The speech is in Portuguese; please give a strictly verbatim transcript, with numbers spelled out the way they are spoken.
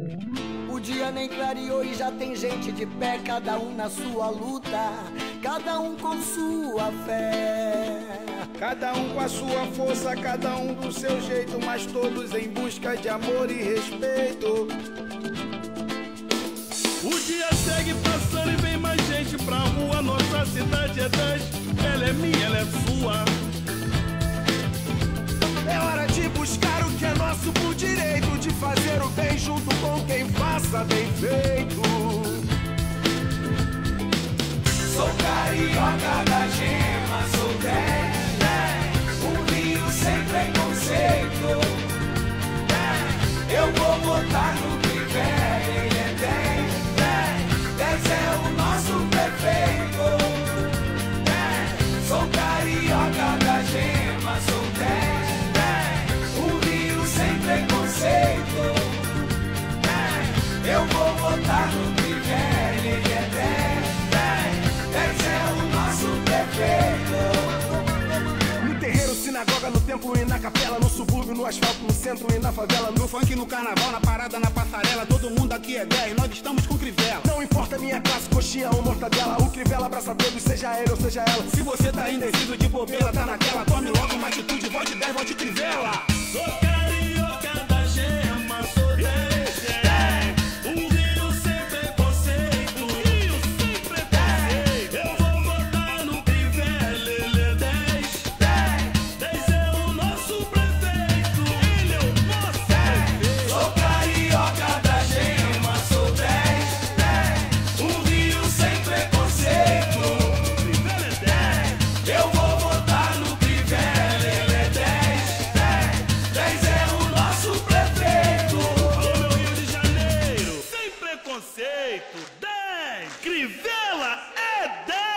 O dia nem clareou e já tem gente de pé, cada um na sua luta, cada um com sua fé. Cada um com a sua força, cada um do seu jeito, mas todos em busca de amor e respeito. O dia segue passando e vem mais gente pra rua. Nossa cidade é dez, ela é minha, ela é sua. É hora de buscar o que é nosso por direito, de fazer o bem junto com quem faça bem feito. Sou carioca da gema, sou dez, um rio sem preconceito. Eu vou votar no que vier, ele é dez, dez é o nosso prefeito. Sou carioca da gema, sou dez, um rio sem preconceito. Eu vou votar no que vier, ele é dez, dez é o nosso prefeito. No terreiro, sinagoga, no templo e na capela, no subúrbio, no asfalto, no centro e na favela, No funk, no carnaval, na parada, na passarela, todo mundo aqui é dez, nós estamos com Crivella. não importa minha classe, coxinha ou mortadela, o Crivella abraça todos, seja ele ou seja ela. Se você tá indeciso de bobeira, tá naquela, tome logo uma atitude, vote dez, vote Crivella. Sou carioca da gema, sou dez, um rio sem preconceito, rio sem preconceito. Eu vou votar no Crivella, ele é dez, dez é o nosso prefeito, ele é o nosso prefeito. Sou carioca da gema, sou dez, um rio sem preconceito. Crivella é dez, Eu vou votar no Crivella, ele é dez, dez é o nosso prefeito. alô meu Rio de Janeiro, sem preconceito, dez, Crivella é dez.